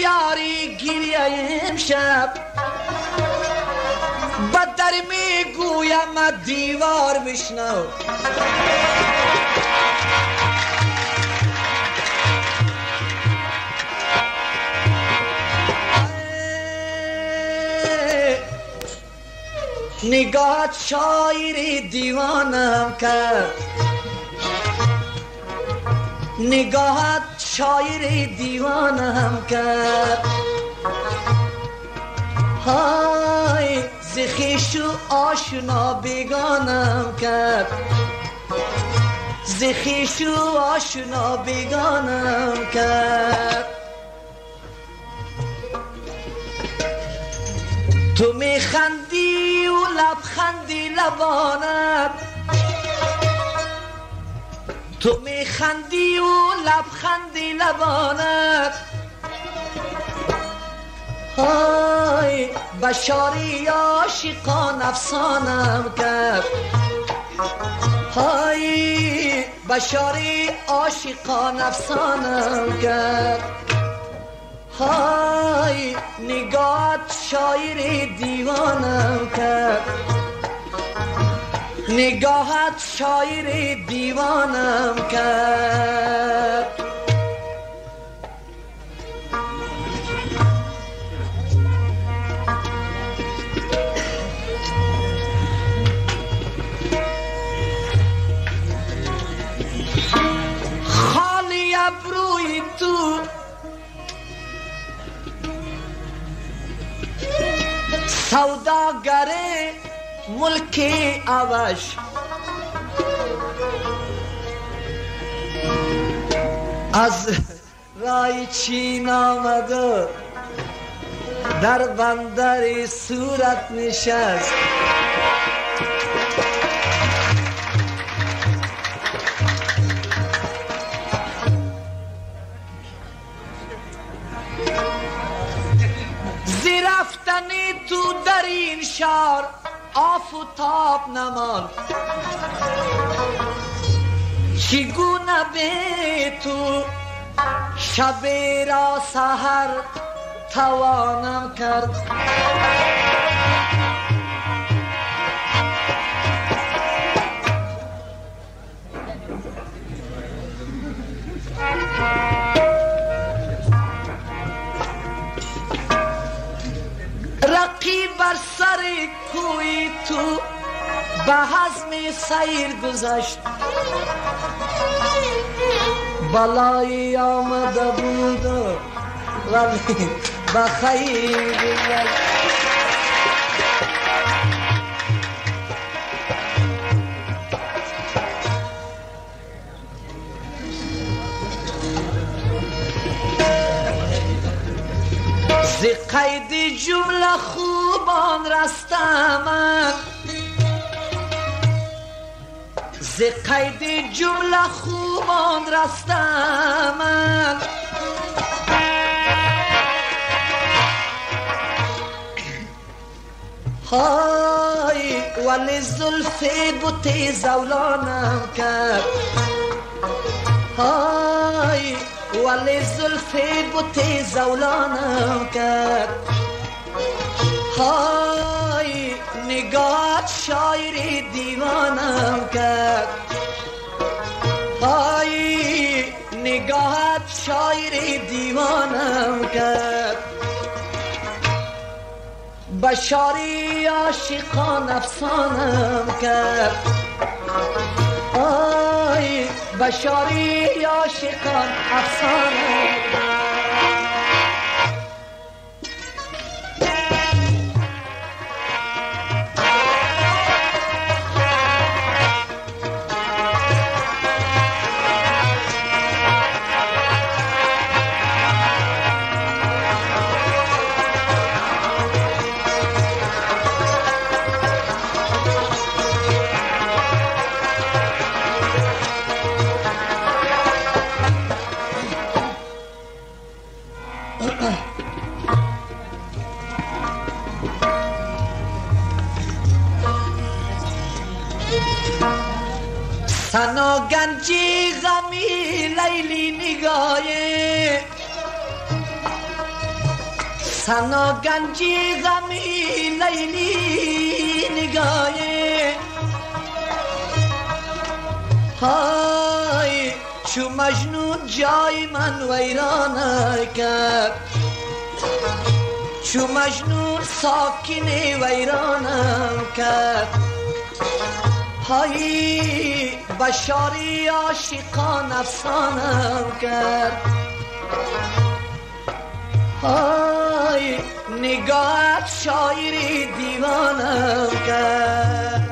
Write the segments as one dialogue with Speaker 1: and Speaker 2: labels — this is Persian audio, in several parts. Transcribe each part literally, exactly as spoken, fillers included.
Speaker 1: یاری گریه امشب بدتر میگویم دیوار بشنو نگاهت شاعری دیوانم کرد نگاهت شاعری دیوانم کرد های زخیش و آشنا بیگانم کرد زخیش و آشنا بیگانم کرد تو میخندی و لبخندی لبانت تو میخندی و لبخندی لبانت های بشاری عاشقان افسانم کرد های بشاری عاشقان افسانم کرد های نگاهت شاعری دیوانم کرد نگاهت شاعری دیوانم کرد خالی ابروی تو سوداگر ملک اوش از رای چین آمد و در بندر صورت نشست زی رفتنی تو در این شهر آفتاب نمان چگونه به تو شب را سحر توانم کرد رقیب بر سر کوی تو به حزم سیر گذشت بلایی آمده بود ولی به خیر گذشت ز قید جمله خوبان رستم من ز قید جمله خوبان رستم من های ولی زلف بوت زولانم کرد های ولی زلف بوت زولانم کرد های نگاهت شاعری دیوانم کرد های نگاهت شاعری دیوانم کرد بشاری عاشقان افسانم کرد آی بشاری عاشقان افسانم کرد سنا گنجی غمی لیلی نگاهی سنا گنجی غمی لیلی نگاهی های چو مجنون جای من ویران کرد چو مجنون ساکن ویرانم کرد های بشاری عاشقان افسانم کرد های نگاهت شاعری دیوانم کرد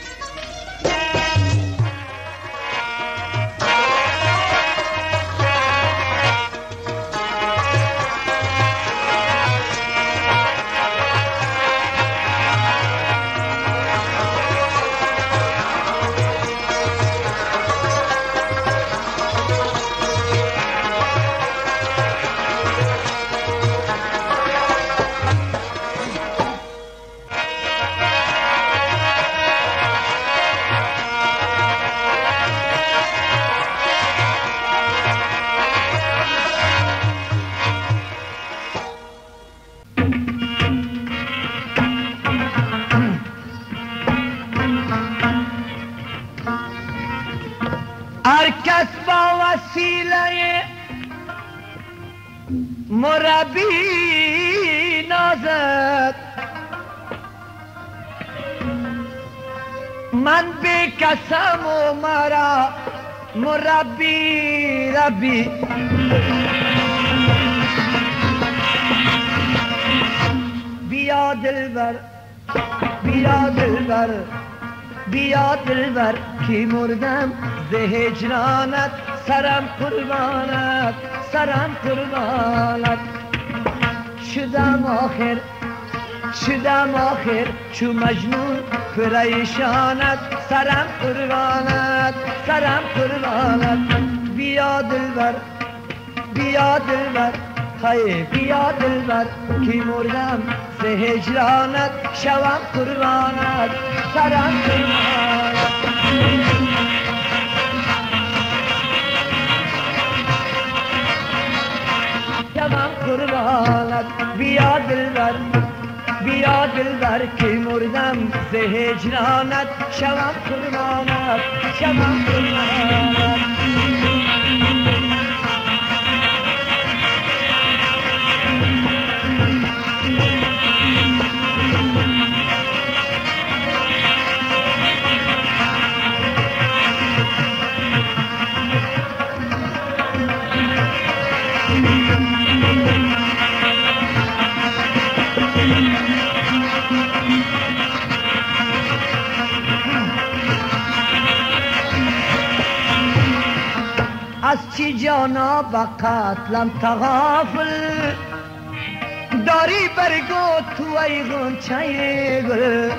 Speaker 2: هرکس با وسیله مربی نازد من بکسم و مرا مربی ربی بیا دلبر بیا دلبر بیا دلبر که مردم ز هجرانت سرم قربانت سرم قربانت شدم آخر شدم آخر چو مجنون پریشانت سرم قربانت سرم قربانت بیا دلبر بیا دلبر های بیا دلبر که مردم ز هجرانت شوم قربانت سرم قربانت شوم قربانت بیا دلبر بیا دلبر که مردم ز هجرانت شوم قربانت شوم قربانت از چی جانا با قتلم تغافل داری برگو تو ای غنچه گل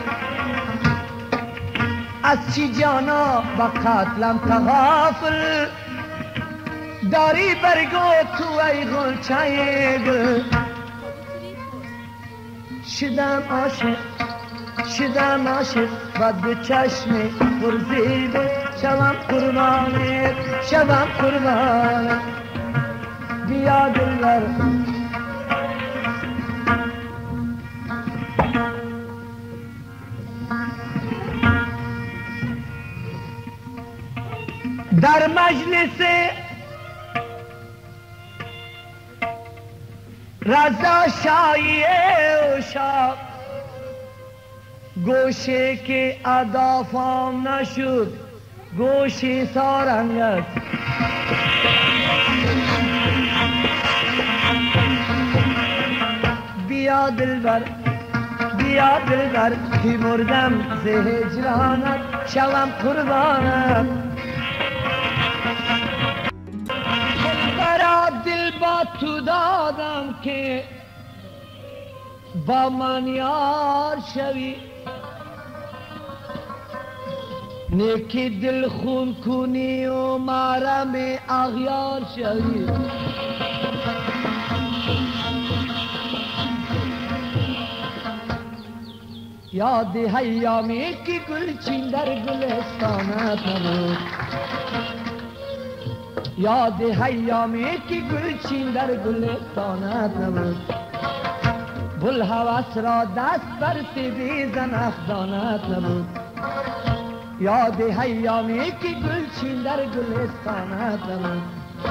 Speaker 2: از چی جانا با قتلم تغافل داری برگو تو ای غنچه گل شدم عاشق شدم عاشق و دو چشم پرزیبه شوم قربانت شوم قربانت بیا دلبر در مجلس رضا شاهی عشاق گوشه که ادا فام نشد گوشه سارنگ است بیا دلبر بیا دلبر که مردم ز هجرانت شوم قربانت برا دل با تو دادم که با من یار شوی نیکی دل خون کنی و محرم اغیار شوی یاد ایامی که گلچین در گلستانت نبود یاد ایامی که گلچین در گلستانت نبود بلهوس را دست بر سیبی زنخدانت نبود. یاد ایامی که گلچین در گلستانت نبود.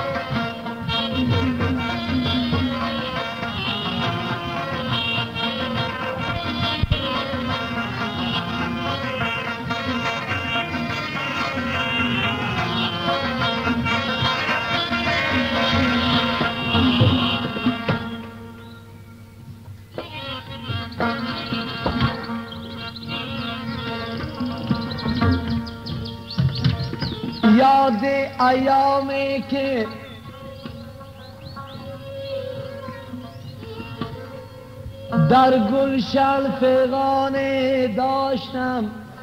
Speaker 2: یاد ایامی که در گلشن فغانه داشتم،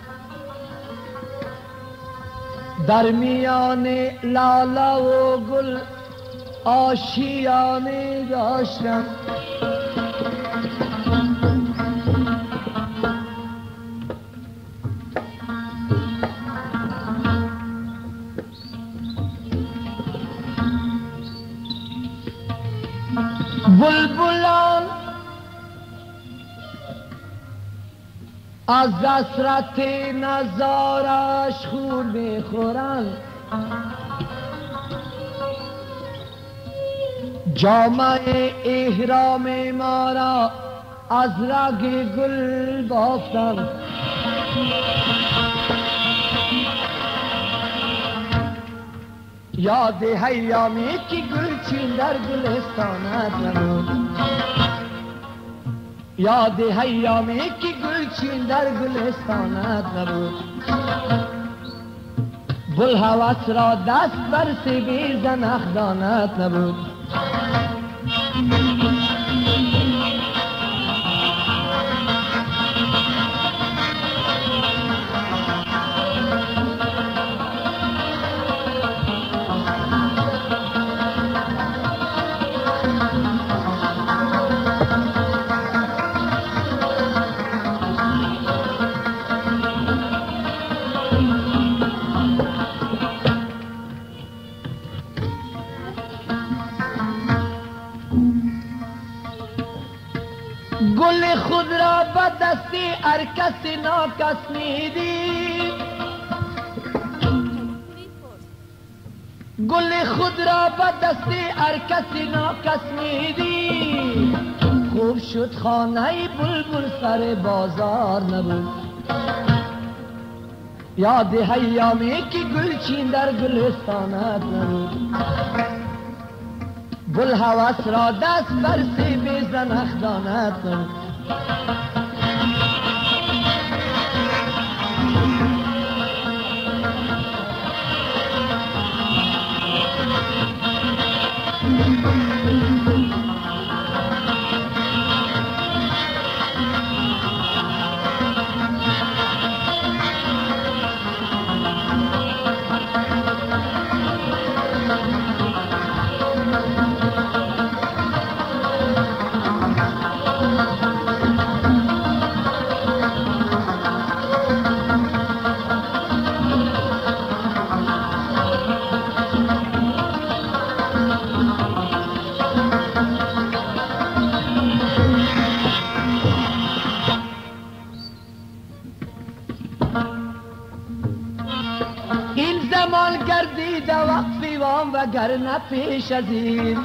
Speaker 2: در میان لاله و گل آشیانه داشتم. بلبلان از حسرت نظارش خون میخورند، جامه احرام ما را از رگ گل بافتند. یاد ایامی که گلچین در گلستانت نبود. یاد ایامی که گلچین در گلستانت نبود. بلهوس را دست بر سیبی زنخدانت نبود. گل خود را به دستی هر کسی ناکس میدی. گل خود را به دستی هر کسی ناکس میدی. خوب شد خانه بلبل سر بازار نبود. یاد ایامی که گلچین در گلستانت نبود. بلهوس را دست بر سیبی زنخدانت نبود. این زمان گردیده وقفی وام وگرنه پیش از این.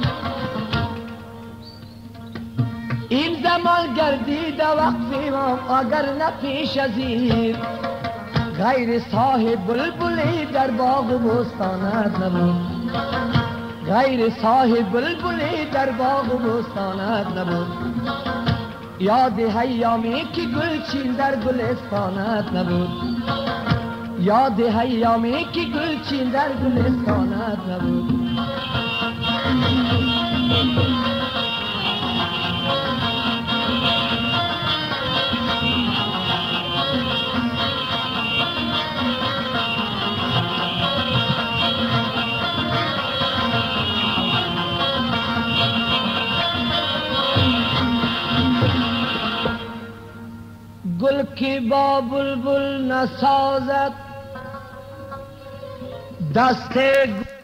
Speaker 2: این زمان گردیده وقفی وام وگرنه پیش از این. غیر صاحب بلبلی در باغ و بستانت نبود. غیر صاحب بلبلی در باغ و بستانت نبود. یاد ایامی که گلچین در گلستانت نبود. یاد ایامی که گلچین در گلستانت نبود. گل کی با بلبل نسازد دست